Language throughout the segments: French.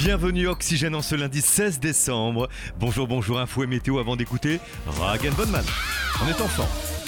Bienvenue Oxygène en ce lundi 16 décembre. Bonjour, info et météo avant d'écouter Rag & Bonman. On est ensemble.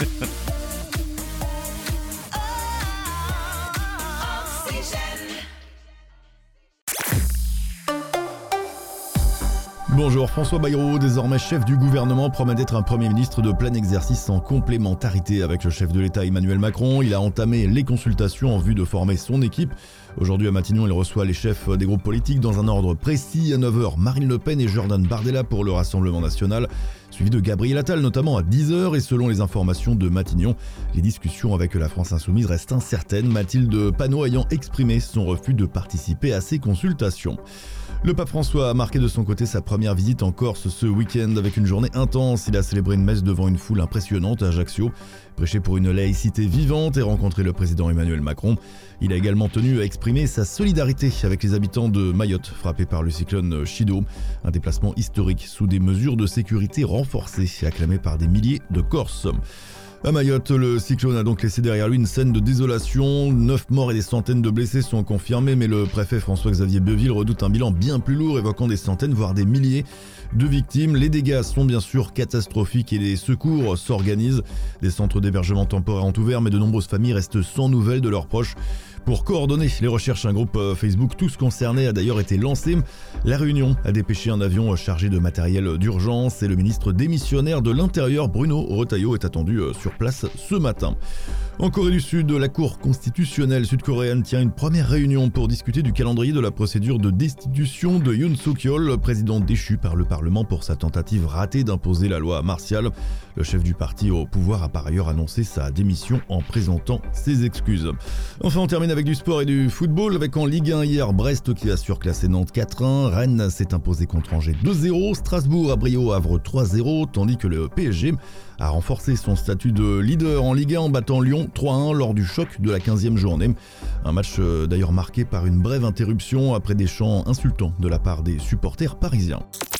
Bonjour, François Bayrou, désormais chef du gouvernement, promet d'être un Premier ministre de plein exercice en complémentarité avec le chef de l'État Emmanuel Macron. Il a entamé les consultations en vue de former son équipe. Aujourd'hui à Matignon, il reçoit les chefs des groupes politiques dans un ordre précis. À 9h, Marine Le Pen et Jordan Bardella pour le Rassemblement National, suivi de Gabriel Attal notamment à 10h. Et selon les informations de Matignon, les discussions avec la France Insoumise restent incertaines, Mathilde Panot ayant exprimé son refus de participer à ces consultations. Le pape François a marqué de son côté sa première visite en Corse ce week-end avec une journée intense. Il a célébré une messe devant une foule impressionnante à Ajaccio, prêché pour une laïcité vivante et rencontré le président Emmanuel Macron. Il a également tenu à exprimer sa solidarité avec les habitants de Mayotte frappés par le cyclone Chido. Un déplacement historique sous des mesures de sécurité renforcées, acclamé par des milliers de Corses. À Mayotte, le cyclone a donc laissé derrière lui une scène de désolation. 9 morts et des centaines de blessés sont confirmés, mais le préfet François-Xavier Beuville redoute un bilan bien plus lourd, évoquant des centaines, voire des milliers de victimes. Les dégâts sont bien sûr catastrophiques et les secours s'organisent. Des centres d'hébergement temporaires ont ouvert, mais de nombreuses familles restent sans nouvelles de leurs proches. Pour coordonner les recherches, un groupe Facebook Tous Concernés a d'ailleurs été lancé. La Réunion a dépêché un avion chargé de matériel d'urgence et le ministre démissionnaire de l'Intérieur, Bruno Retailleau, est attendu sur place ce matin. En Corée du Sud, la Cour constitutionnelle sud-coréenne tient une première réunion pour discuter du calendrier de la procédure de destitution de Yoon Suk-yeol, président déchu par le Parlement pour sa tentative ratée d'imposer la loi martiale. Le chef du parti au pouvoir a par ailleurs annoncé sa démission en présentant ses excuses. Enfin, on termine avec du sport et du football, avec en Ligue 1 hier Brest qui a surclassé Nantes 4-1, Rennes s'est imposé contre Angers 2-0, Strasbourg a brillé au Havre 3-0, tandis que le PSG a renforcé son statut de leader en Ligue 1 en battant Lyon 3-1 lors du choc de la 15e journée. Un match d'ailleurs marqué par une brève interruption après des chants insultants de la part des supporters parisiens.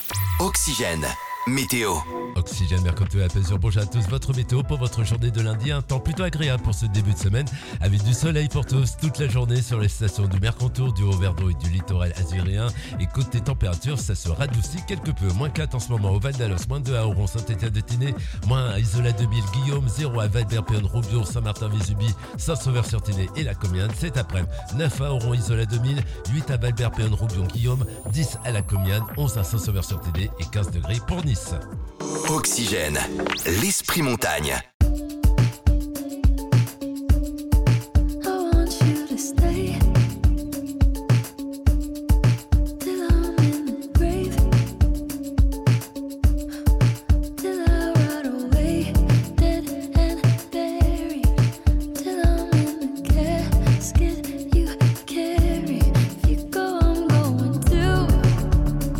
Oxygène, météo. Oxygène, Mercantour et Apésure, bonjour à tous. Votre météo pour votre journée de lundi, un temps plutôt agréable pour ce début de semaine, avec du soleil pour tous toute la journée sur les stations du Mercantour, du Haut-Verdon et du littoral azurien. Et côté température, ça se radoucit quelque peu. -4 en ce moment au Val d'Alos, -2 à Oron, Saint-Étienne-de-Tinée, -1 à Isola 2000, Guillaume, 0 à Val-d'Herpéon, Roubion, Saint-Martin-Vésubie, Saint-Sauveur-sur-Tinée et la Comiane. Cet après-midi, 9 à Oron, Isola 2000, 8 à Val-d'Herpéon, Roubion, Guillaume, 10 à la Comiane, 11 à Saint-Sauveur-sur-Tinée et 15 degrés pour Nice. Oxygène, l'esprit montagne.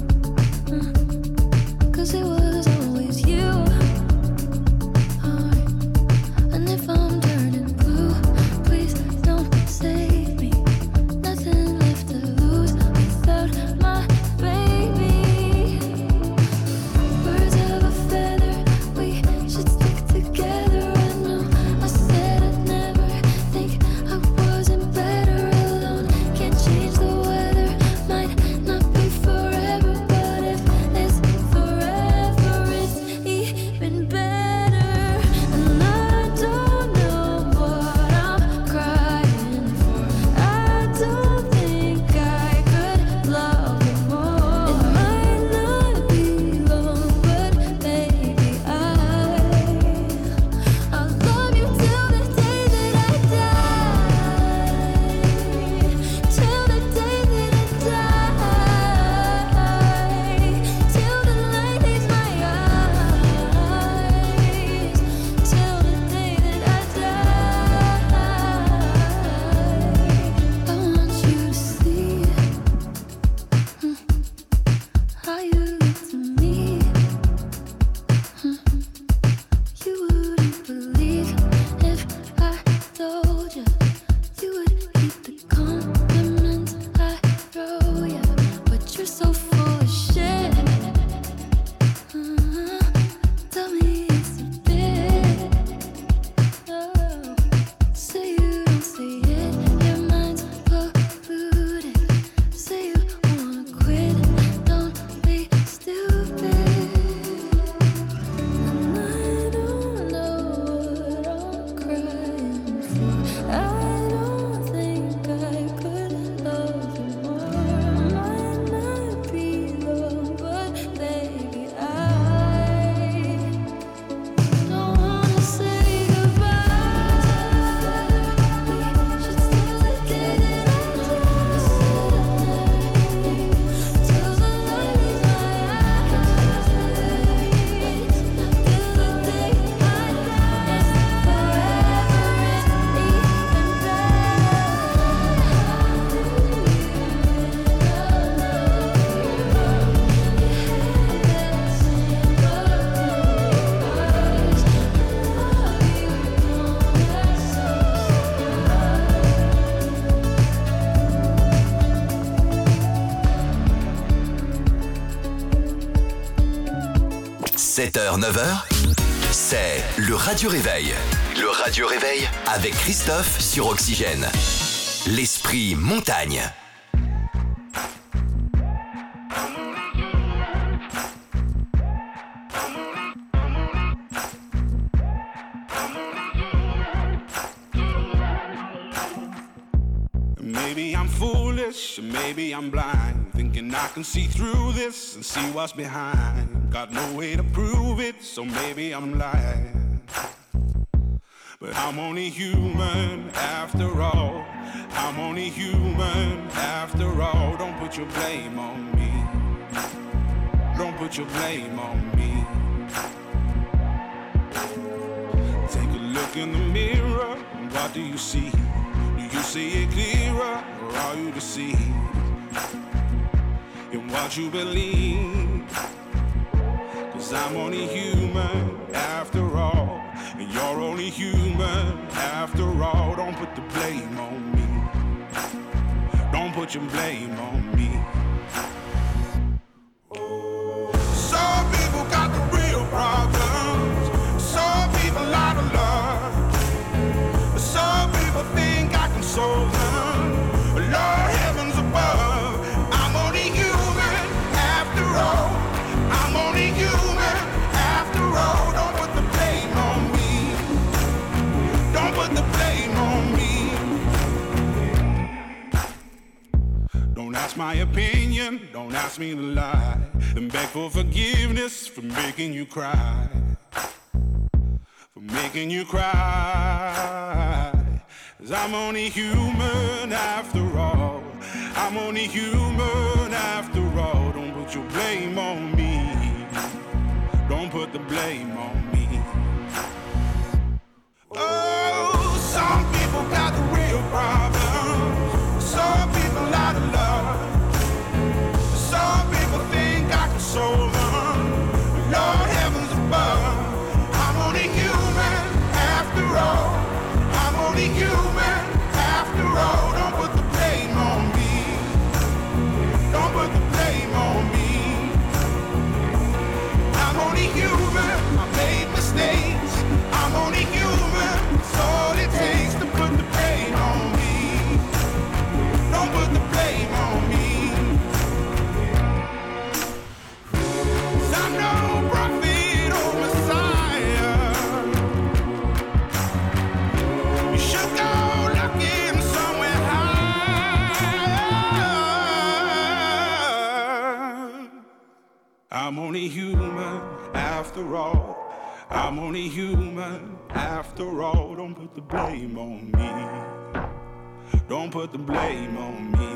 It was always you. 7h, 9h, c'est le Radio Réveil. Le Radio Réveil avec Christophe sur Oxygène. L'esprit montagne. Maybe I'm foolish, maybe I'm blind, thinking I can see through this and see what's behind. Got no way to prove it, so maybe I'm lying. But I'm only human after all. I'm only human after all. Don't put your blame on me. Don't put your blame on me. Take a look in the mirror, what do you see? You see it clearer, or are you deceived in what you believe? 'Cause I'm only human after all, and you're only human after all. Don't put the blame on me. Don't put your blame on me. Some people got the real problems. Some people out of love. Some people think I can solve them. Lord heavens above, I'm only human after all. I'm only human after all. Don't put the blame on me. Don't put the blame on me. Don't ask my opinion, don't ask me to lie, and beg for forgiveness for making you cry. For making you cry. 'Cause I'm only human after all. I'm only human after all. Don't put your blame on me. Don't put the blame on me. Oh, some people got the real problems. Some people out of love. Some people think I can solve them. Lord heavens above, I'm only human after all. I'm only human after all. Don't put the blame on me. Don't put the blame on me. I'm only human. I made mistakes. I'm only human. It's all it takes to put the blame on me. Don't put the blame on me. 'Cause I'm no prophet or Messiah. You should go looking somewhere higher. I'm only human after all. I'm only human after all. Don't put the blame on me. Don't put the blame on me.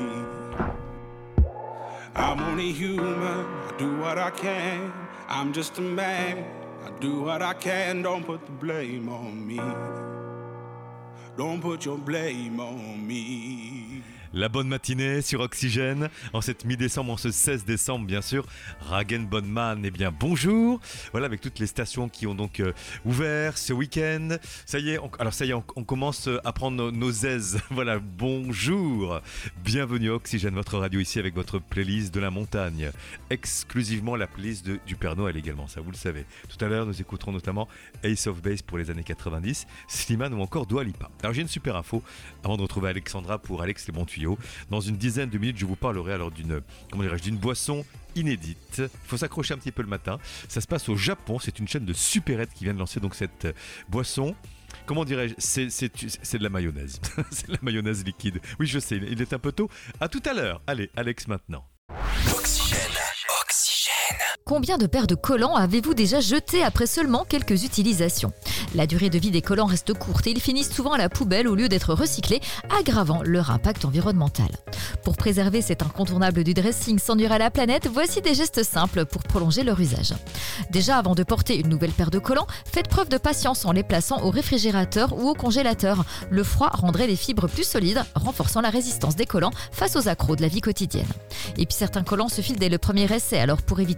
I'm only human. I do what I can. I'm just a man. I do what I can. Don't put the blame on me. Don't put your blame on me. La bonne matinée sur Oxygène, en cette mi-décembre, en ce 16 décembre bien sûr. Ragen Bonman, eh bien bonjour. Voilà, avec toutes les stations qui ont donc ouvert ce week-end. Ça y est, on commence à prendre nos aises. Voilà, bonjour. Bienvenue à Oxygène, votre radio ici avec votre playlist de la montagne. Exclusivement la playlist du Père Noël également, ça vous le savez. Tout à l'heure, nous écouterons notamment Ace of Base pour les années 90, Slimane ou encore Dua Lipa. Alors j'ai une super info avant de retrouver Alexandra pour Alex les bons tuyaux. Dans une dizaine de minutes, je vous parlerai alors d'une boisson inédite. Il faut s'accrocher un petit peu le matin. Ça se passe au Japon. C'est une chaîne de supérettes qui vient de lancer donc cette boisson. Comment dirais-je ? C'est de la mayonnaise. C'est de la mayonnaise liquide. Oui, je sais, il est un peu tôt. À tout à l'heure. Allez, Alex maintenant. Oxygène. Oxygène. Combien de paires de collants avez-vous déjà jetés après seulement quelques utilisations ? La durée de vie des collants reste courte et ils finissent souvent à la poubelle au lieu d'être recyclés, aggravant leur impact environnemental. Pour préserver cet incontournable du dressing sans nuire à la planète, voici des gestes simples pour prolonger leur usage. Déjà, avant de porter une nouvelle paire de collants, faites preuve de patience en les plaçant au réfrigérateur ou au congélateur. Le froid rendrait les fibres plus solides, renforçant la résistance des collants face aux accros de la vie quotidienne. Et puis certains collants se filent dès le premier essai, alors pour éviter cela,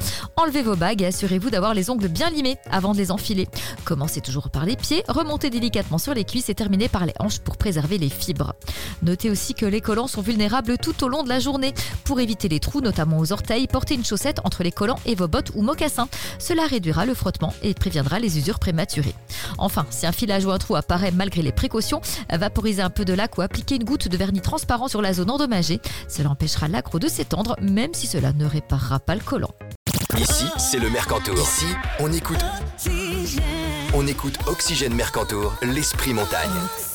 Enlevez vos bagues et assurez-vous d'avoir les ongles bien limés avant de les enfiler. Commencez toujours par les pieds, remontez délicatement sur les cuisses et terminez par les hanches pour préserver les fibres. Notez aussi que les collants sont vulnérables tout au long de la journée. Pour éviter les trous, notamment aux orteils, portez une chaussette entre les collants et vos bottes ou mocassins. Cela réduira le frottement et préviendra les usures prématurées. Enfin, si un filage ou un trou apparaît malgré les précautions, vaporisez un peu de laque ou appliquez une goutte de vernis transparent sur la zone endommagée. Cela empêchera l'accro de s'étendre, même si cela ne réparera pas le collant. Ici, c'est le Mercantour. Ici, on écoute Oxygène Mercantour, l'esprit montagne.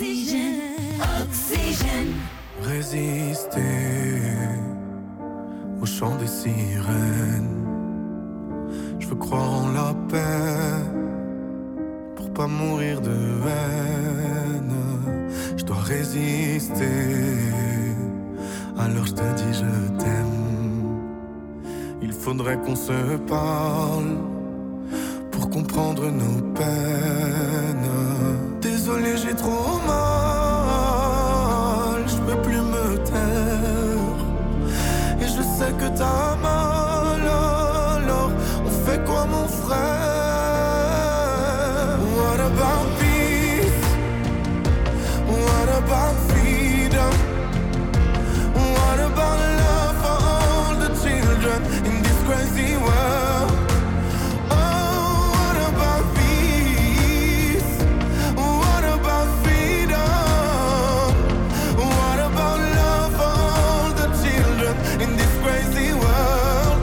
Résister au chant des sirènes. Je veux croire en la paix pour pas mourir de haine. Je dois résister, alors je te dis je t'aime. Il faudrait qu'on se parle pour comprendre nos peines. Désolé, j'ai trop mal, je peux plus me taire. Et je sais que t'as mal, alors on fait quoi mon frère? What about peace? What about freedom? What about love for all the children in this crazy world? Oh, what about peace? What about freedom? What about love for all the children in this crazy world?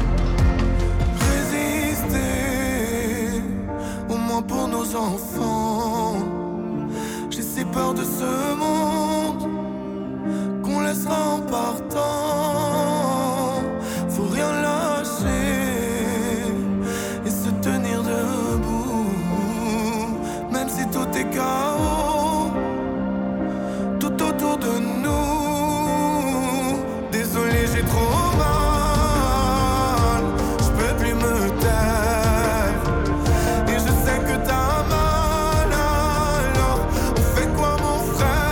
Résister, au moins pour nos enfants. J'ai si peur de ce monde qu'on laissera en partant. Faut rien lâcher et se tenir debout, même si tout est chaos tout autour de nous. Désolé, j'ai trop mal, je peux plus me taire. Et je sais que t'as mal, alors on fait quoi mon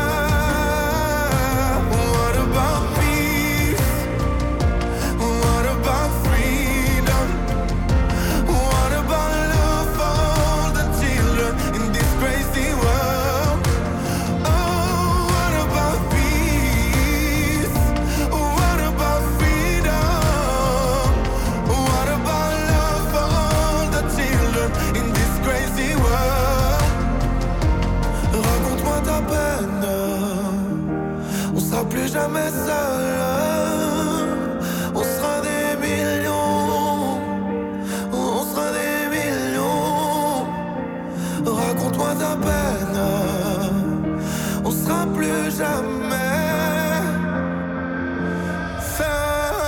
frère? What about peace? What about freedom? What about love for all the children in this crazy world? Oh, what about peace? What about freedom? What about love for all the children in this crazy world? Raconte-moi ta peine, on sera plus jamais seul. On sera des millions, on sera des millions. Raconte-moi ta peine, on sera plus jamais seul.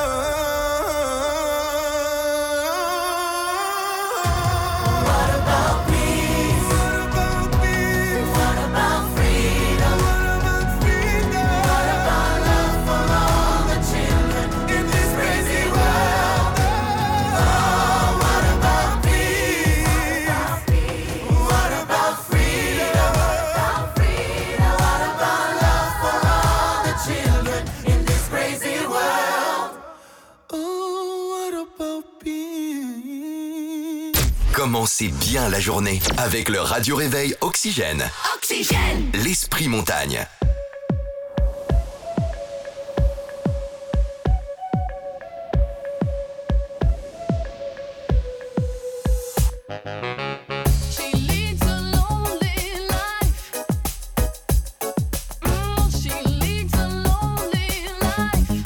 What about peace? What about peace? What about freedom? What about freedom? What about love for all the children in this crazy world? Oh, what about peace? What about freedom? What about love for all the children in this crazy world? Oh, what about peace? Commencez bien la journée avec le Radio Réveil Oxygène. Oxygène, l'esprit montagne. She leads a lonely life. She leads a lonely life.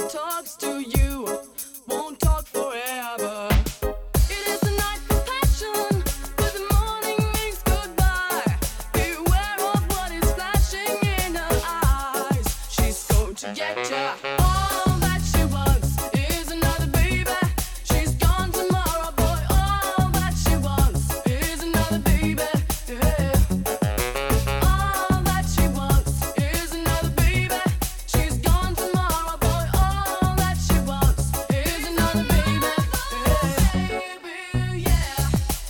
talks to you won't talk forever. It is the night for passion, but the morning means goodbye. Beware of what is flashing in her eyes. She's going to get ya. All that she wants is another baby. She's gone tomorrow, boy. All that she wants is another baby. Yeah. All that she wants is another baby. She's gone tomorrow, boy. All that she wants is another baby. Baby, yeah.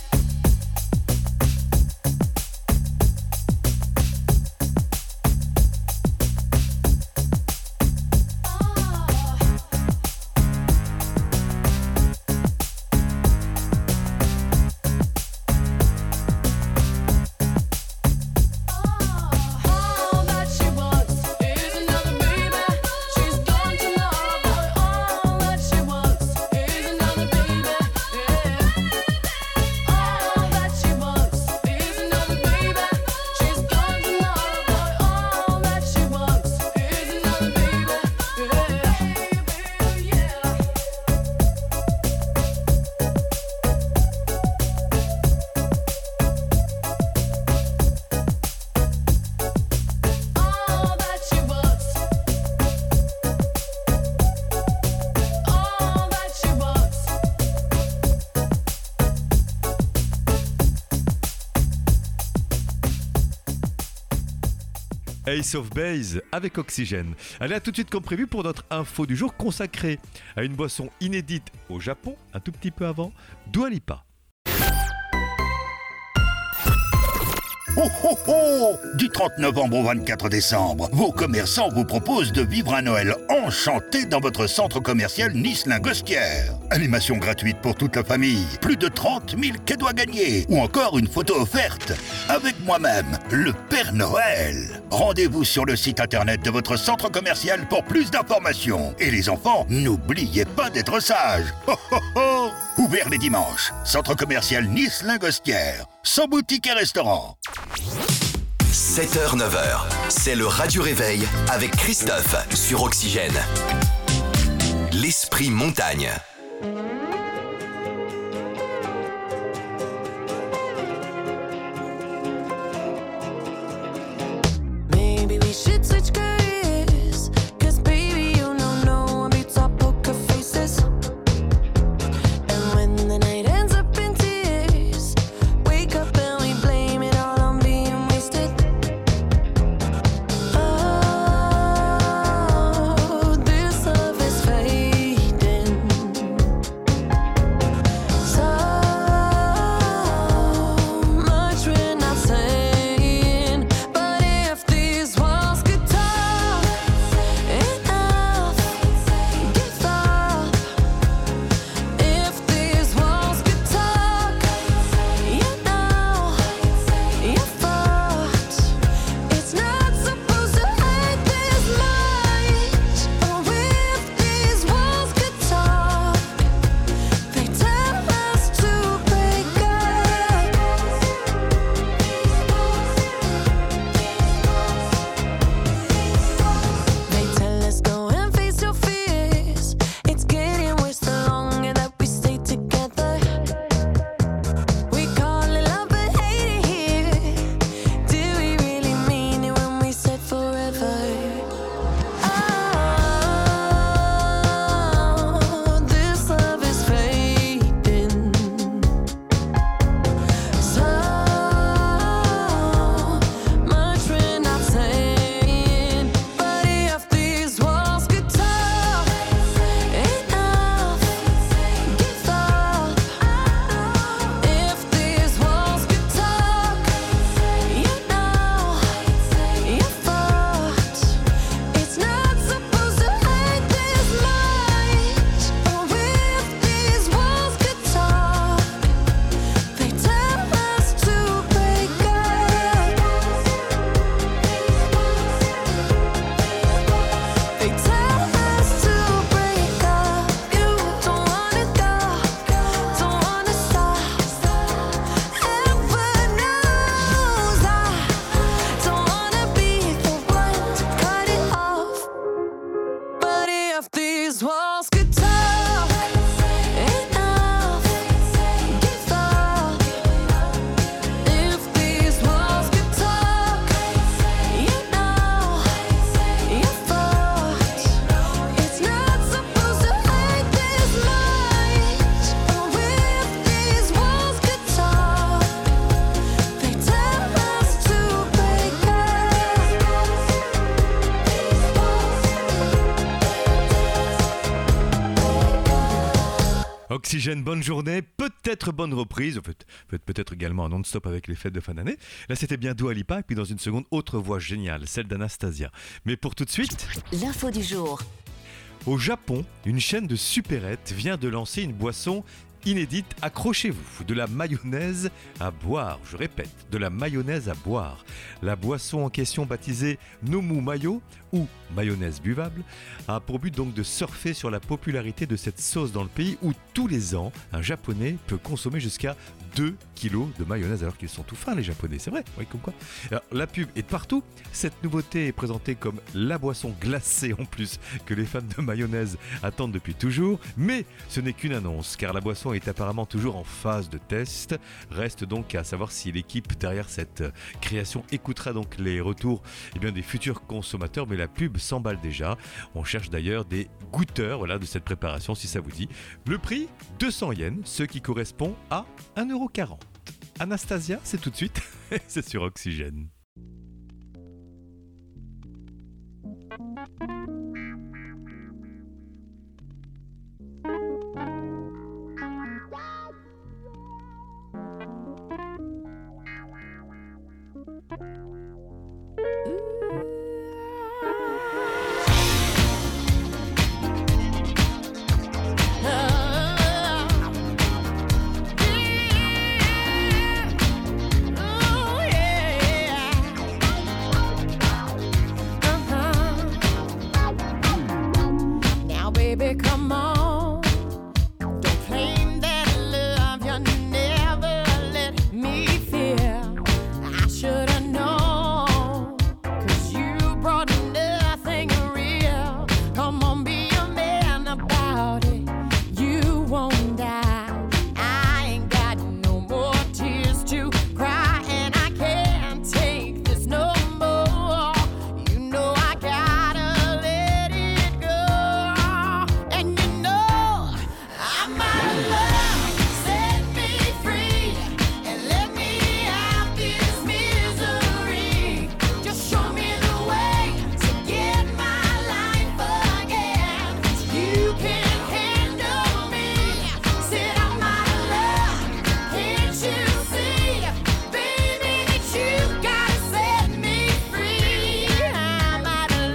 All that she wants is another baby. She's gone tomorrow, boy. All that she wants is another baby. All that she wants is another baby. She's gone tomorrow, boy. All that she wants is another baby. Yeah. All that she wants. All that she wants. Ace of Base avec Oxygène. Allez, à tout de suite comme prévu pour notre info du jour consacrée à une boisson inédite au Japon, un tout petit peu avant, Dua Lipa. Oh oh oh! Du 30 novembre au 24 décembre, vos commerçants vous proposent de vivre un Noël enchanté dans votre centre commercial Nice-Lingostière. Animation gratuite pour toute la famille, plus de 30 000 cadeaux à gagner ou encore une photo offerte avec moi-même, le Père Noël. Rendez-vous sur le site internet de votre centre commercial pour plus d'informations. Et les enfants, n'oubliez pas d'être sages. Oh oh oh! Ouvert les dimanches, centre commercial Nice-Lingostière, sans boutique et restaurant. 7h, 9h, c'est le Radio Réveil avec Christophe sur Oxygène. L'esprit montagne. Maybe we should switch careers. 'Cause baby, you know one beats our poker faces. And when the night ends up in tears, wake up and we blame it all on being wasted. Oh, this love is fading. these walls could talk, enough, give up. If these walls could talk, you know, you're fucked. It's not supposed to hurt this much. Oh, if these walls could talk, they tell us to break Oxygène, bonne journée, peut-être bonne reprise, en fait, peut-être également un non-stop avec les fêtes de fin d'année. Là, c'était bien Dua Lipa, et puis dans une seconde, autre voix géniale, celle d'Anastasia. Mais pour tout de suite, L'info du jour. au Japon, une chaîne de supérettes vient de lancer une boisson inédite. Accrochez-vous, de la mayonnaise à boire. Je répète, de la mayonnaise à boire. La boisson en question, baptisée Nomu Mayo ou mayonnaise buvable, a pour but donc de surfer sur la popularité de cette sauce dans le pays où tous les ans, un Japonais peut consommer jusqu'à 2 kilos de mayonnaise, alors qu'ils sont tout fins les Japonais, c'est vrai, oui, comme quoi. Alors, la pub est de partout. Cette nouveauté est présentée comme la boisson glacée en plus que les fans de mayonnaise attendent depuis toujours, mais ce n'est qu'une annonce car la boisson est apparemment toujours en phase de test. Reste donc à savoir si l'équipe derrière cette création écoutera donc les retours des futurs consommateurs, mais la pub s'emballe déjà. On cherche d'ailleurs des goûteurs de cette préparation si ça vous dit. Le prix, 200 yens, ce qui correspond à 1,40 €. Anastasia, c'est tout de suite, c'est sur Oxygène. Now, baby, come on. Don't claim that love you never let me feel. I should've known, 'cause you brought nothing real. Come on, be a man about it. You won't die. I ain't got no more tears to cry, and I can't take this no more. You know I gotta let it go. And you know I'm out of love. Set me free and let me out this misery. Just show me the way to get my life again. You can't handle me. Said I'm out of love. Can't you see, baby, that you gotta set me free? I'm out of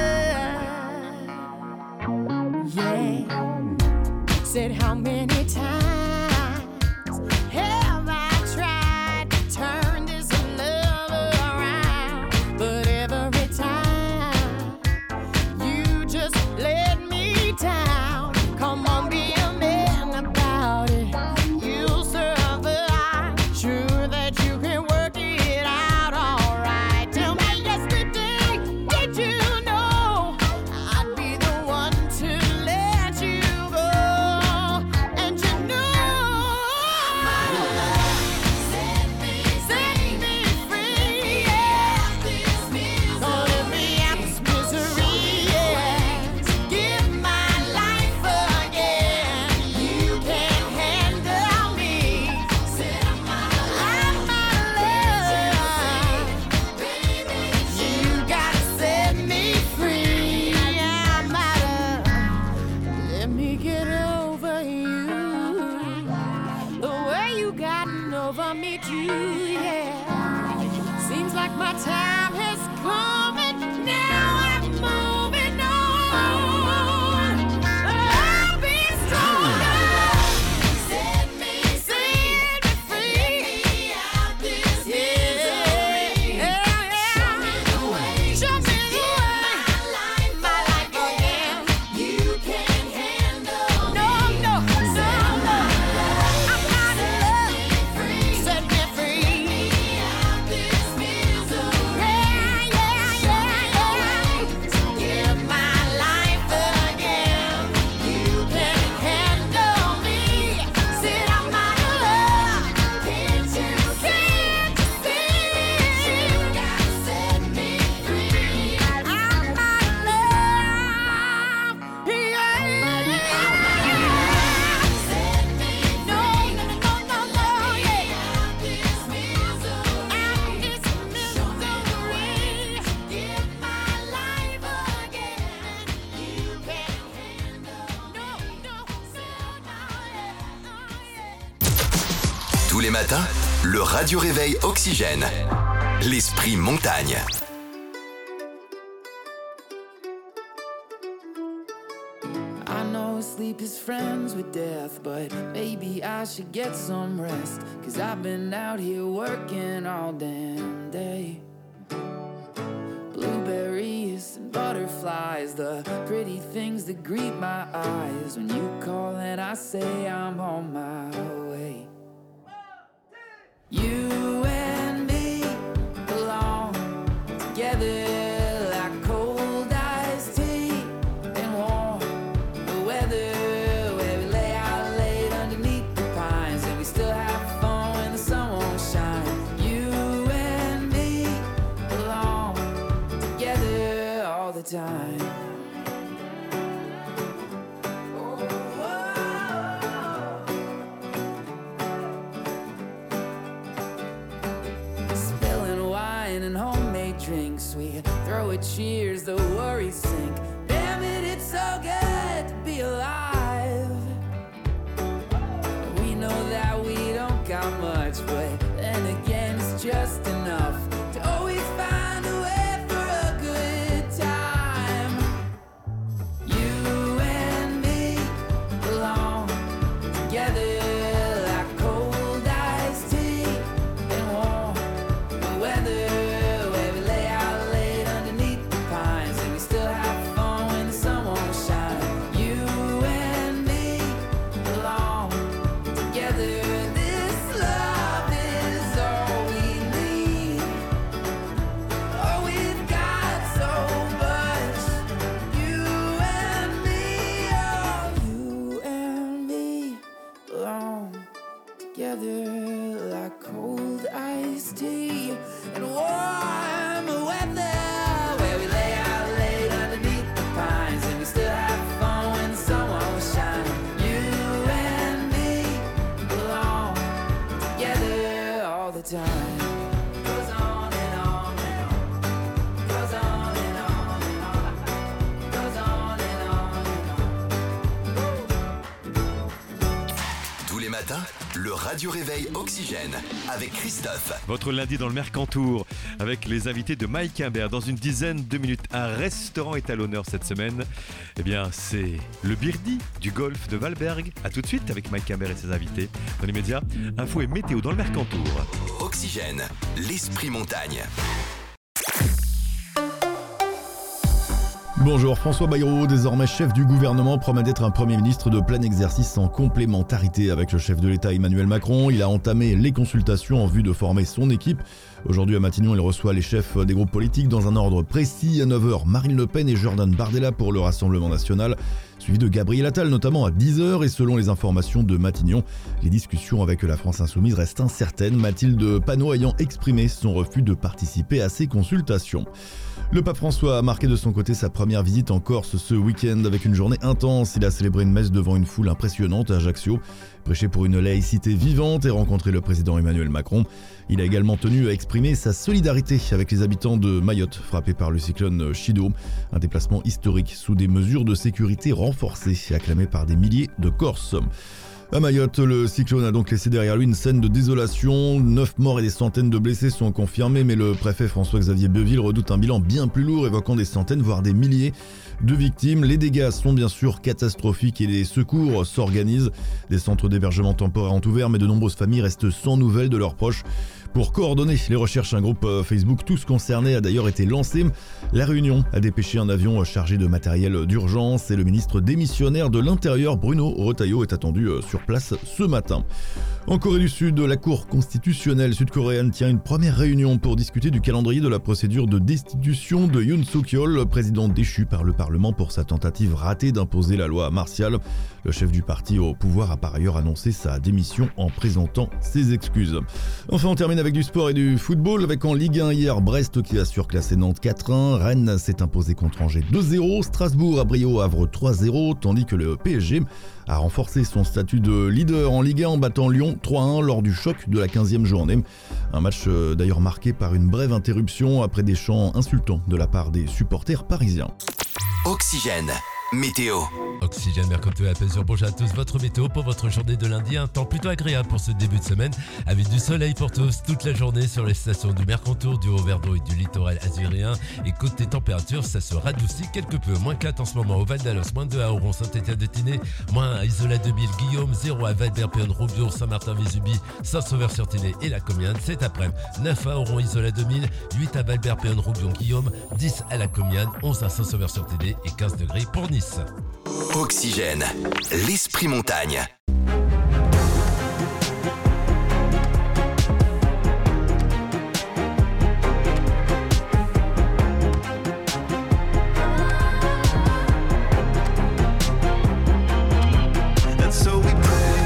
love. Yeah. Said how many times have I tried to turn this love around? But every time you just let me down. Come on, be a man about it. You'll survive. Sure that you can work it out alright. Tell me yesterday, did you know I'd be the one to let you go? And you know I'm out of love. Set me free, yeah. Gonna let me out this misery, yeah. Give my life again. You can't handle me. Said I'm out of love. You gotta set me free. I'm out of. Let me get over you. The way you gotten over me too, yeah. Seems like my time has come and now I'm moving on. I'll be stronger. Set me free. Out this misery. Show me the way. Show me the way. My life again. You can't handle me. No. I'm out of love. Set me free. Out this misery. Yeah. Tous les matins, le Radio Réveil Oxygène. L'esprit montagne. I know sleep is friends with death, but maybe I should get some rest. 'Cause I've been out here working all damn day. Blueberries and butterflies, the pretty things that greet my eyes. When you call and I say I'm on my way. You and me belong together. Time. Spilling wine and homemade drinks, we throw a cheers, the worries sink. Damn it, it's so good to be alive. We know that we don't got much, but then again, it's just enough to always find a way. Le Radio Réveil Oxygène avec Christophe. Votre lundi dans le Mercantour avec les invités de Mike Imbert. Dans une dizaine de minutes, un restaurant est à l'honneur cette semaine. Eh bien, c'est le Birdie du golfe de Valberg. A tout de suite avec Mike Imbert et ses invités. Dans les médias, info et météo dans le Mercantour. Oxygène, l'esprit montagne. Bonjour, François Bayrou, désormais chef du gouvernement, promet d'être un Premier ministre de plein exercice en complémentarité avec le chef de l'État Emmanuel Macron. Il a entamé les consultations en vue de former son équipe. Aujourd'hui à Matignon, il reçoit les chefs des groupes politiques dans un ordre précis. À 9h, Marine Le Pen et Jordan Bardella pour le Rassemblement National, suivi de Gabriel Attal notamment à 10h. Et selon les informations de Matignon, les discussions avec la France Insoumise restent incertaines, Mathilde Panot ayant exprimé son refus de participer à ces consultations. Le pape François a marqué de son côté sa première visite en Corse ce week-end avec une journée intense. Il a célébré une messe devant une foule impressionnante à Ajaccio, prêché pour une laïcité vivante et rencontré le président Emmanuel Macron. Il a également tenu à exprimer sa solidarité avec les habitants de Mayotte frappés par le cyclone Chido. Un déplacement historique sous des mesures de sécurité renforcées et acclamé par des milliers de Corses. À Mayotte, le cyclone a donc laissé derrière lui une scène de désolation. 9 morts et des centaines de blessés sont confirmés, mais le préfet François-Xavier Beuville redoute un bilan bien plus lourd, évoquant des centaines, voire des milliers de victimes. Les dégâts sont bien sûr catastrophiques et les secours s'organisent. Des centres d'hébergement temporaires ont ouvert, mais de nombreuses familles restent sans nouvelles de leurs proches. Pour coordonner les recherches, un groupe Facebook Tous Concernés a d'ailleurs été lancé. La Réunion a dépêché un avion chargé de matériel d'urgence et le ministre démissionnaire de l'Intérieur, Bruno Retailleau, est attendu sur place ce matin. En Corée du Sud, la Cour constitutionnelle sud-coréenne tient une première réunion pour discuter du calendrier de la procédure de destitution de Yoon Suk-yeol, président déchu par le Parlement pour sa tentative ratée d'imposer la loi martiale. Le chef du parti au pouvoir a par ailleurs annoncé sa démission en présentant ses excuses. Enfin, on termine avec du sport et du football, avec en Ligue 1 hier Brest qui a surclassé Nantes 4-1, Rennes s'est imposé contre Angers 2-0, Strasbourg a brilé au Havre 3-0, tandis que le PSG a renforcé son statut de leader en Ligue 1 en battant Lyon 3-1 lors du choc de la 15e journée. Un match d'ailleurs marqué par une brève interruption après des chants insultants de la part des supporters parisiens. Oxygène, météo. Oxygène Mercantour à Pézure. Bonjour à tous, votre météo pour votre journée de lundi. Un temps plutôt agréable pour ce début de semaine, avec du soleil pour tous toute la journée sur les stations du Mercantour, du Haut-Verdon et du littoral azurien. Et côté température, ça se radoucit quelque peu. Moins 4 en ce moment au Val d'Alos, moins 2 à Oron, Saint-Étienne-de-Tinée, moins à Isola 2000, Guillaume, 0 à Val-Perpéon, Roubion, Saint-Martin-Vésubie, Saint-Sauveur-sur-Tinée et la Comiane. Cet après-midi, 9 à Oron, Isola 2000, 8 à Val-Perpéon, Roubion, Guillaume, 10 à la Comiane, 11 à Saint-Sauveur-sur-Tinée et 15 degrés pour Nice. Oxygène, l'esprit montagne. And so we pray.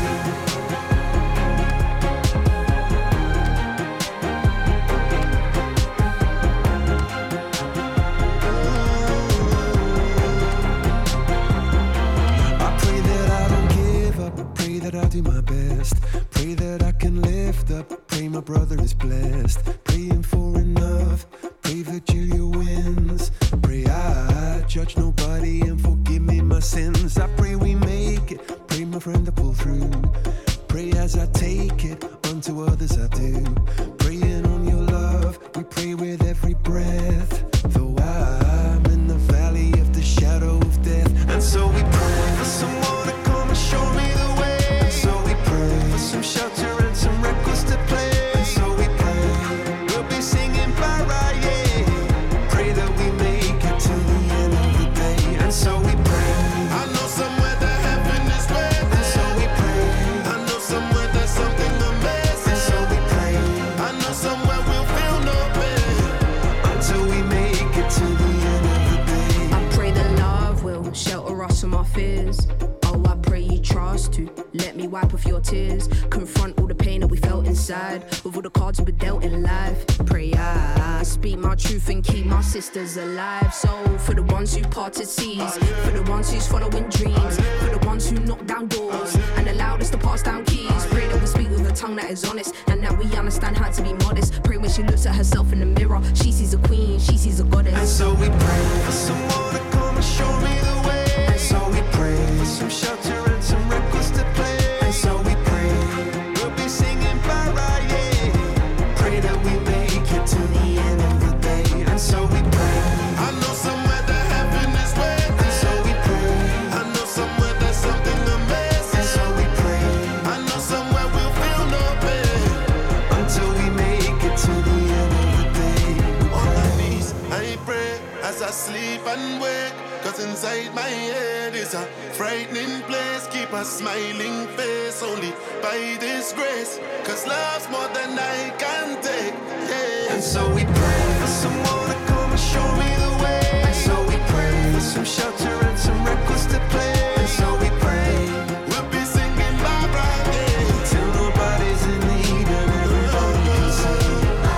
I pray that I don't give up. I pray that I do my best. Pray that I can lift up. Pray my brother is blessed. Praying for enough. Pray Virgilia wins. Pray I judge nobody and forgive me my sins. I pray we make it. Pray my friend to pull through. Pray as I take it. Unto others I do. Praying on your love. We pray with every breath. Though I'm in the valley of the shadow of death. And so we pray for someone to come and show me the way. And so we pray for some shelter and some records to play. And so we pray we'll be singing para, yeah. Pray that we make it to the end of the day. And so we pray. I know somewhere that heaven is waiting. And so we pray. I know somewhere there's something amazing. And so we pray. I know somewhere we'll feel no pain until we make it to the end of the day. I pray that love will shelter us from our fears. Oh, I pray you trust to let me wipe off your tears. Confront all the pain that we felt inside with all the cards we've been dealt in life. Pray I speak my truth and keep my sisters alive. So for the ones who parted seas, for the ones who's following dreams, for the ones who knock down doors and allowed us to pass down keys. Pray that we speak with a tongue that is honest and that we understand how to be modest. Pray when she looks at herself in the mirror, she sees a queen, she sees a And goddess. so we pray for someone to come and show me the way. And so we pray for some shelter and some records to play. And so we pray we'll be singing para, yeah. Pray that we make it to the end of the day. And so we pray. I know somewhere that heaven is waiting. And so we pray. I know somewhere there's something amazing. And so we pray. I know somewhere we'll feel no pain until we make it to the end of the day. On my knees, I pray as I sleep and wake. Cause inside my head is a frightening place. Keep a smiling face only by this grace. Cause love's more than I can take, yeah. And so we pray for someone to come and show me the way. And so we pray for some shelter and some records to play. And so we pray we'll be singing bye bye, yeah. Till nobody's in need and everybody can sing.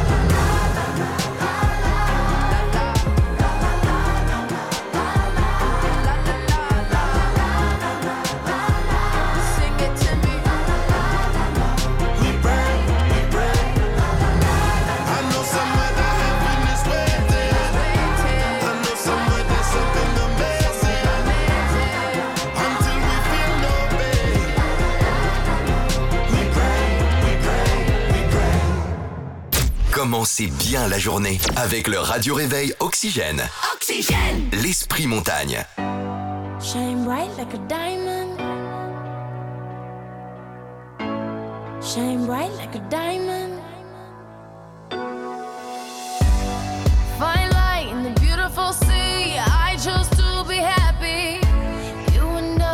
Sing it to me. We pray, we pray. I know somewhere that heaven is waiting. I know somewhere there's something amazing until we feel no pain. We pray, we pray, we pray. Commencez bien la journée avec le Radio Réveil Oxygène. Oxygène. L'esprit montagne. Shine bright like a diamond. Shine bright like a diamond. Fine light in the beautiful sea. I chose to be happy. You and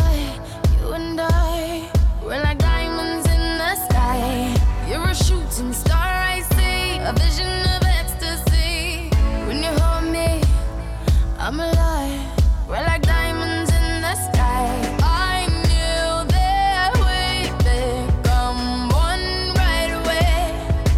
I, we're like diamonds in the sky. You're a shooting star I see, a vision of ecstasy. When you hold me, I'm alive. We're like diamonds in the sky. I knew that we'd become one right away.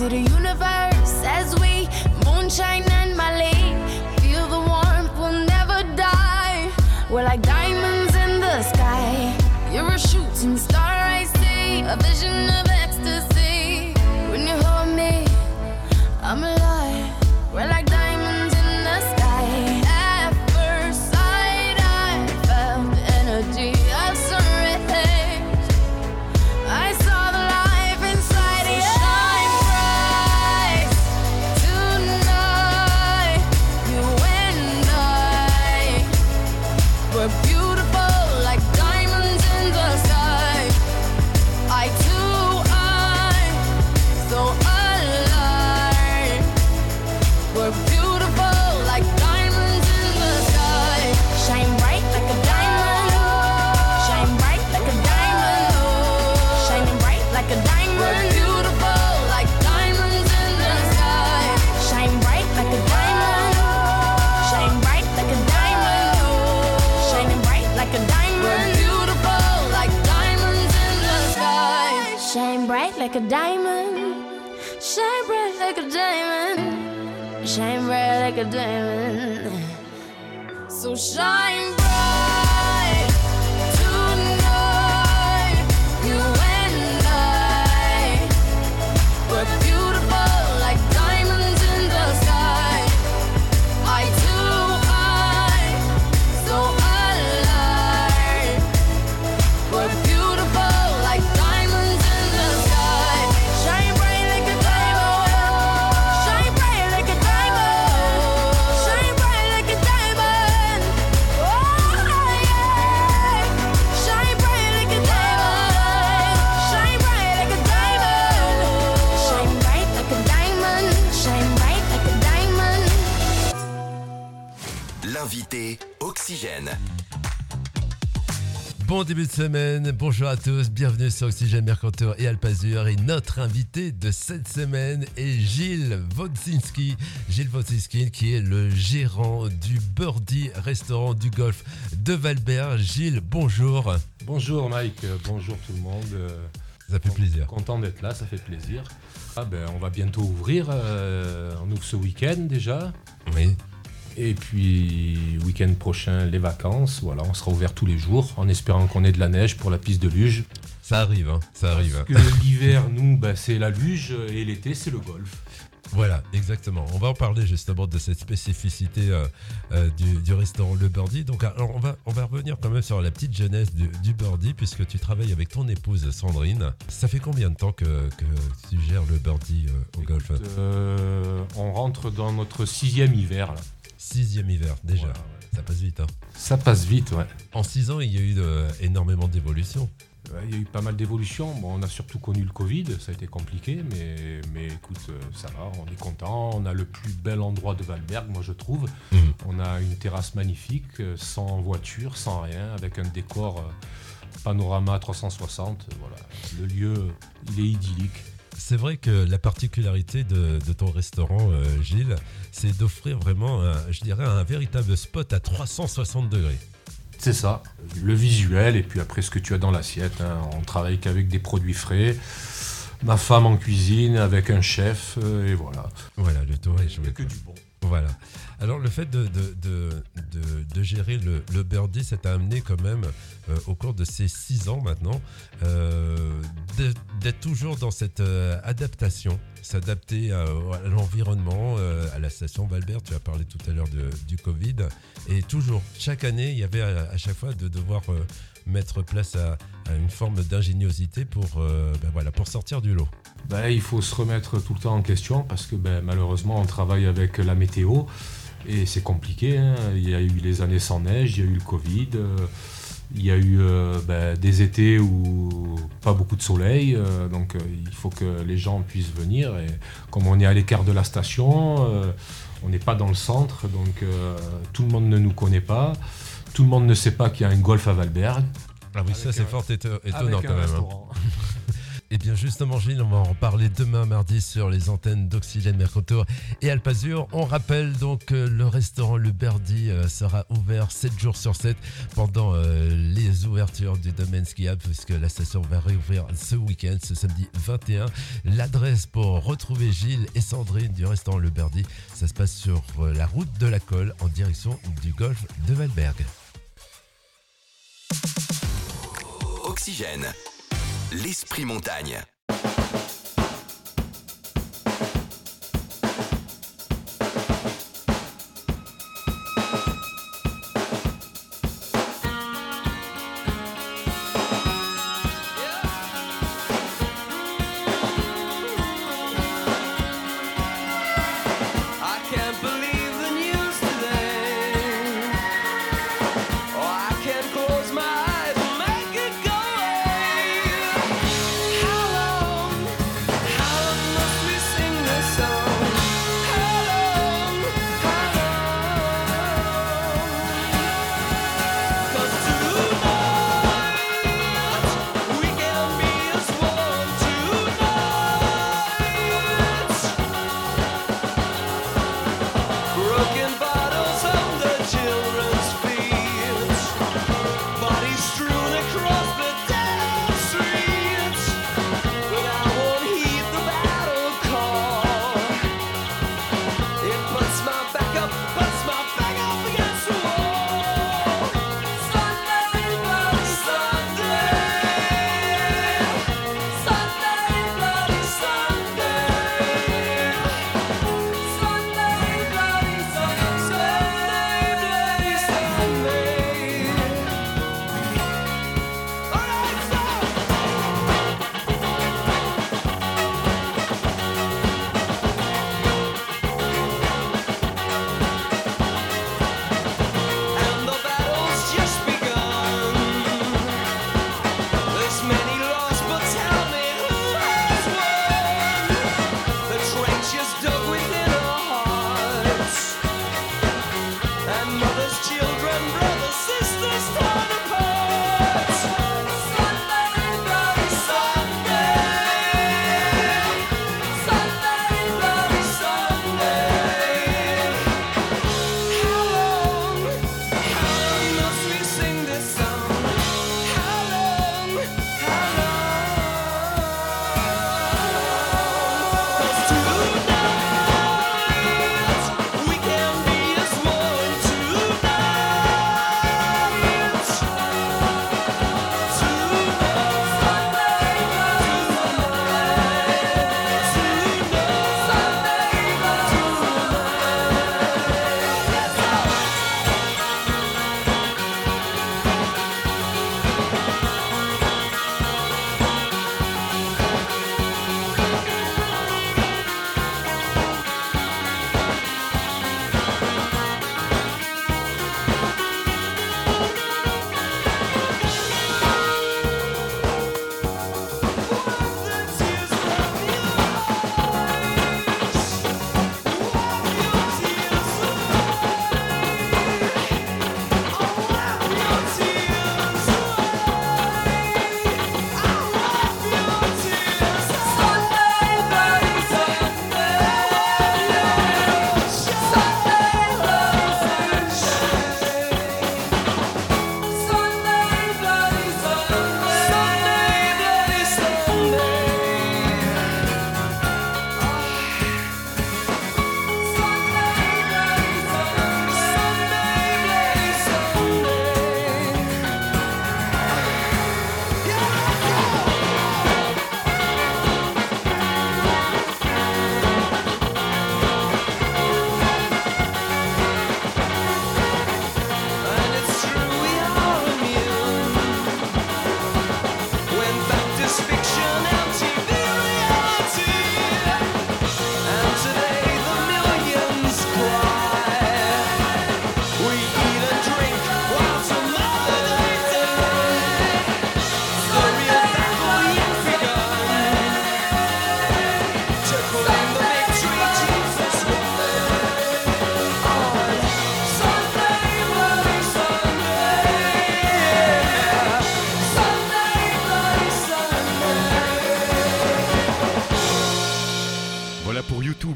to the universe as we moonshine and Malay. Feel the warmth, we'll never die. We're like diamonds in the sky. You're a shooting star, I see. A vision of ecstasy. When you hold me, I'm alive. We're like diamonds in the sky. At first sight, I felt the energy of sunrise. I saw the life inside you. Shine bright tonight. You and I, we're beautiful like diamonds in the sky. Eye to eye, so alive. We're beautiful like diamonds in the sky. Shine bright like a diamond. Shine bright like a diamond. Shining bright like a diamond. We're beautiful like diamonds in the sky. Shine bright like a diamond. Shine bright like a diamond. Shining bright like a diamond. We're beautiful like diamonds in the sky. Shine bright like a diamond. Shine bright like a diamond. Shine bright like a diamond. So shine bright tonight. You and I, we're beautiful like diamonds in the sky. Eye to eye, so alive. We're beautiful like diamonds in the sky. Shine bright like a diamond. Shine bright like a diamond. Shine bright like a diamond. Oh yeah. Shine bright like a diamond. Shine bright like a diamond. Shine bright like a diamond. Shine bright like a diamond. L'invité Oxygène. Bon début de semaine, bonjour à tous, bienvenue sur Oxygène Mercantour et Alpazur. Et notre invité de cette semaine est Gilles Wodzinski. Gilles Wodzinski qui est le gérant du Birdie restaurant du golf de Valbert. Gilles, bonjour. Bonjour Mike, bonjour tout le monde. Ça fait plaisir. Content d'être là, ça fait plaisir. On va bientôt ouvrir, on ouvre ce week-end déjà. Oui. Et puis week-end prochain les vacances, voilà, on sera ouvert tous les jours en espérant qu'on ait de la neige pour la piste de luge. Ça arrive, hein, ça arrive. Parce que l'hiver, nous, c'est la luge et l'été, c'est le golf. Voilà, exactement. On va en parler justement de cette spécificité du restaurant Le Birdie. Donc, alors, on va revenir quand même sur la petite jeunesse du Birdie, puisque tu travailles avec ton épouse Sandrine. Ça fait combien de temps que tu gères le Birdie au golf ? On rentre dans notre 6e hiver là. 6e hiver, déjà. Voilà, ouais. Ça passe vite, hein. Ça passe vite, ouais. En 6 ans, il y a eu énormément d'évolutions. Ouais, il y a eu pas mal d'évolutions. Bon, on a surtout connu le Covid, ça a été compliqué, mais écoute, ça va, on est content. On a le plus bel endroit de Valberg, moi je trouve. On a une terrasse magnifique, sans voiture, sans rien, avec un décor panorama 360. Voilà, le lieu, il est idyllique. C'est vrai que la particularité de ton restaurant, Gilles, c'est d'offrir vraiment, je dirais, un véritable spot à 360 degrés. C'est ça, le visuel et puis après ce que tu as dans l'assiette. Hein. On travaille qu'avec des produits frais. Ma femme en cuisine avec un chef et voilà. Voilà, le tour est joué. Que du bon. Voilà. Alors le fait de gérer le Birdie, ça t'a amené quand même au cours de ces 6 ans maintenant d'être toujours dans cette adaptation, s'adapter à l'environnement, à la station Valbert. Tu as parlé tout à l'heure du Covid et toujours, chaque année, il y avait à chaque fois de devoir mettre place à une forme d'ingéniosité pour sortir du lot. Il faut se remettre tout le temps en question parce que malheureusement on travaille avec la météo et c'est compliqué. Hein. Il y a eu les années sans neige, il y a eu le Covid, il y a eu des étés où pas beaucoup de soleil, donc il faut que les gens puissent venir. Et comme on est à l'écart de la station, on n'est pas dans le centre, donc tout le monde ne nous connaît pas, tout le monde ne sait pas qu'il y a un golf à Valberg. Ah oui, ça c'est fort étonnant quand même. Hein. Et bien justement Gilles, on va en parler demain mardi sur les antennes d'Oxygène, Mercantour et Alpazur. On rappelle donc que le restaurant Le Berdi sera ouvert 7 jours sur 7 pendant les ouvertures du domaine skiable, puisque la station va réouvrir ce week-end, ce samedi 21. L'adresse pour retrouver Gilles et Sandrine du restaurant Le Berdi, ça se passe sur la route de la Colle en direction du golfe de Valberg. Oxygène, l'esprit montagne. I can't believe the news today. Oh, I can't close my eyes and make it go away.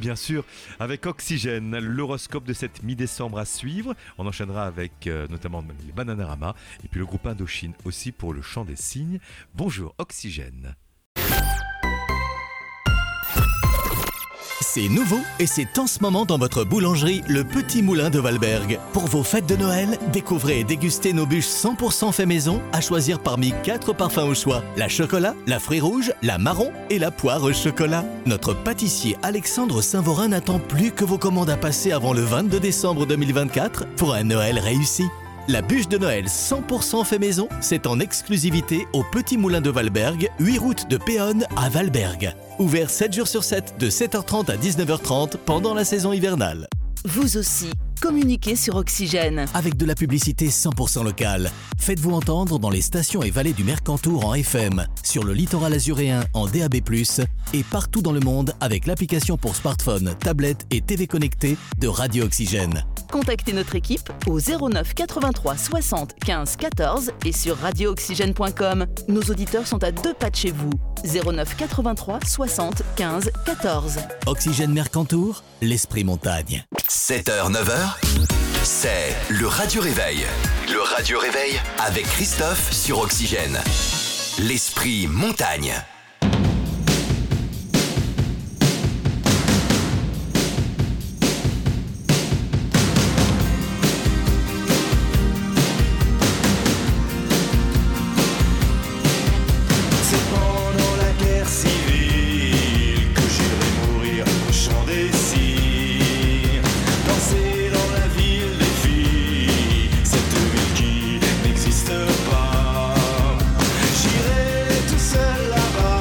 bien sûr, avec Oxygène, l'horoscope de cette mi-décembre à suivre. On enchaînera avec notamment les Bananarama et puis le groupe Indochine aussi pour le chant des cygnes. Bonjour Oxygène. C'est nouveau et c'est en ce moment dans votre boulangerie Le Petit Moulin de Valberg. Pour vos fêtes de Noël, découvrez et dégustez nos bûches 100% fait maison à choisir parmi 4 parfums au choix. La chocolat, la fruit rouge, la marron et la poire au chocolat. Notre pâtissier Alexandre Saint-Vorin n'attend plus que vos commandes à passer avant le 22 décembre 2024 pour un Noël réussi. La bûche de Noël 100% fait maison, c'est en exclusivité au Petit Moulin de Valberg, 8 route de Péonne à Valberg. Ouvert 7 jours sur 7 de 7h30 à 19h30 pendant la saison hivernale. Vous aussi, communiquez sur Oxygène. Avec de la publicité 100% locale. Faites-vous entendre dans les stations et vallées du Mercantour en FM, sur le littoral azuréen en DAB+, et partout dans le monde avec l'application pour smartphone, tablette et TV connectée de Radio Oxygène. Contactez notre équipe au 09 83 60 15 14 et sur radiooxygène.com. Nos auditeurs sont à 2 pas de chez vous. 09 83 60 15 14. Oxygène Mercantour, l'esprit montagne. 7h, 9h, c'est le Radio Réveil. Le Radio Réveil avec Christophe sur Oxygène. L'esprit montagne. J'irai tout seul là-bas.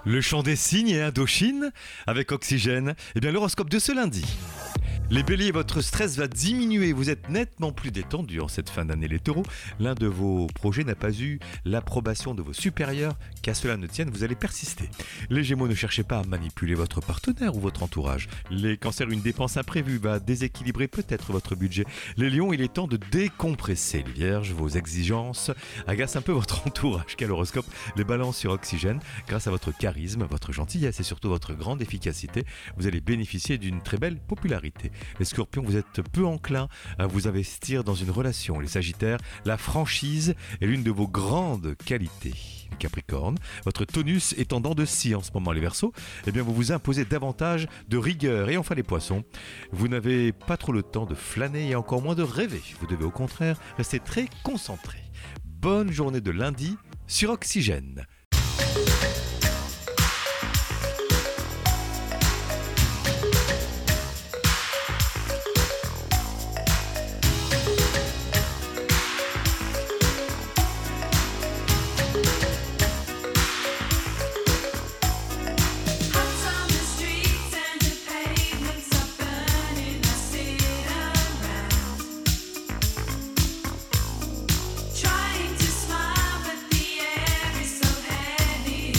Le chant des cygnes et Indochine avec Oxygène. Eh bien, l'horoscope de ce lundi. Les béliers, votre stress va diminuer, vous êtes nettement plus détendu en cette fin d'année. Les taureaux, l'un de vos projets n'a pas eu l'approbation de vos supérieurs, qu'à cela ne tienne, vous allez persister. Les gémeaux, ne cherchez pas à manipuler votre partenaire ou votre entourage. Les cancers, une dépense imprévue va déséquilibrer peut-être votre budget. Les lions, il est temps de décompresser. Les vierges, vos exigences agacent un peu votre entourage. Quel horoscope? Les balances sur Oxygène, grâce à votre charisme, votre gentillesse et surtout votre grande efficacité, vous allez bénéficier d'une très belle popularité. Les scorpions, vous êtes peu enclins à vous investir dans une relation. Les sagittaires, la franchise est l'une de vos grandes qualités. Les capricornes, votre tonus est en dents de scie en ce moment. Les verseaux, eh bien vous vous imposez davantage de rigueur. Et enfin les poissons, vous n'avez pas trop le temps de flâner et encore moins de rêver. Vous devez au contraire rester très concentré. Bonne journée de lundi sur Oxygène. Trying to smile, but the air is so heavy.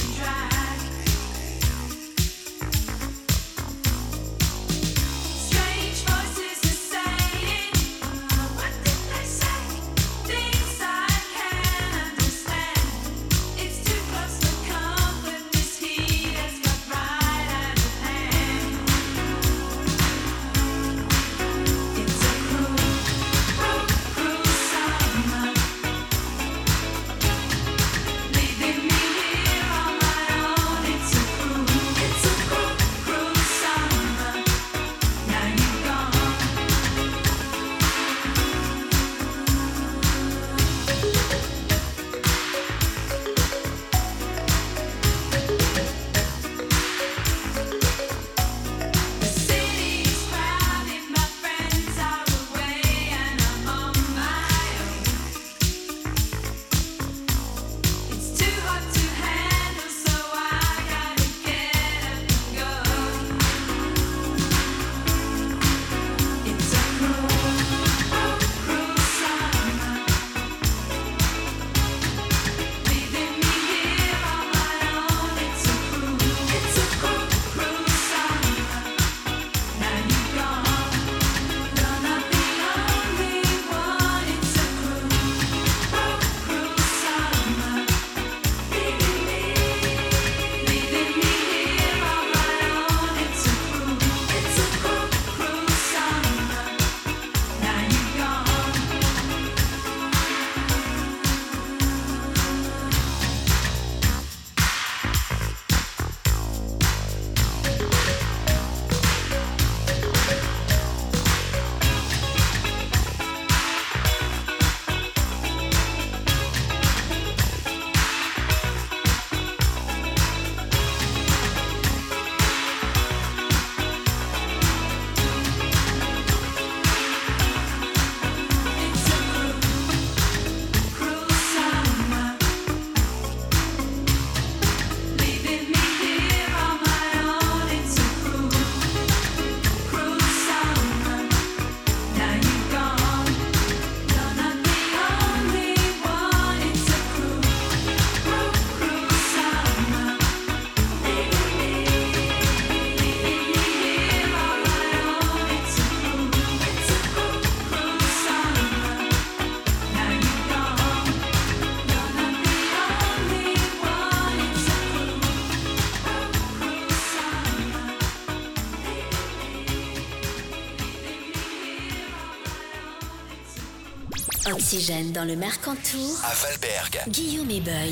Oxygène dans le Mercantour. À Valberg. Guillaume et Boy,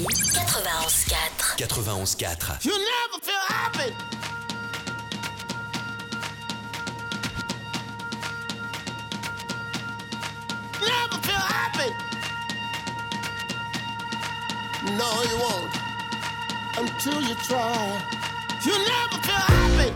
91.4. 91.4. You never feel happy. Never feel happy. No, you won't. Until you try. You never feel happy.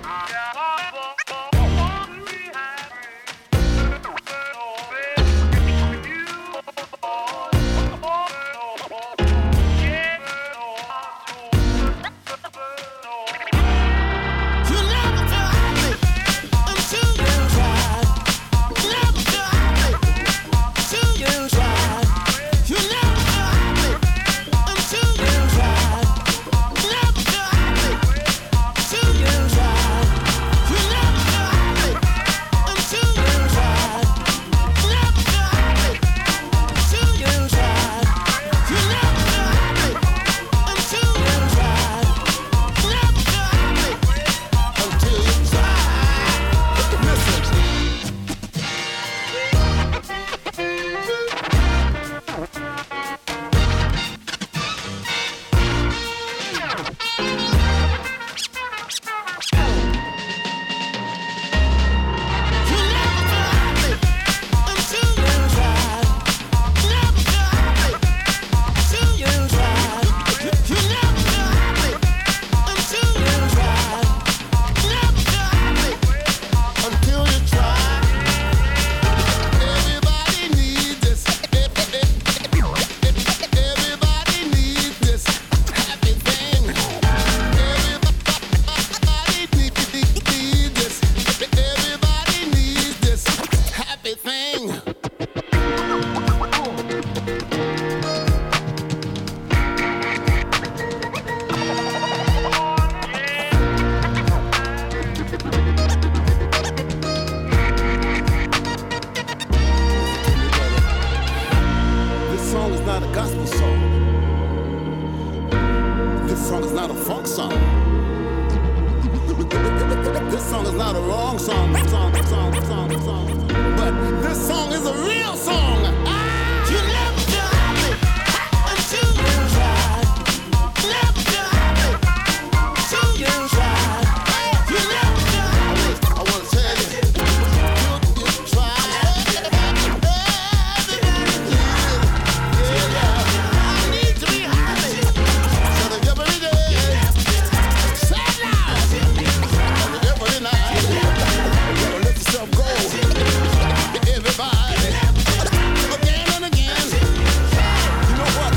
funk song. This song is not a wrong song, but this song is a real song. You never feel happy until you try. Never feel happy until you try. You never feel happy. I want to tell you, you try. I need to be happy. So the every day, sad life, every night. Gotta let yourself go. Everybody, again and again. You know what?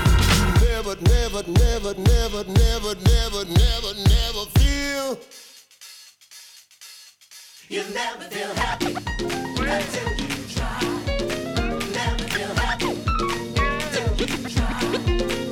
Never feel. You never feel happy until you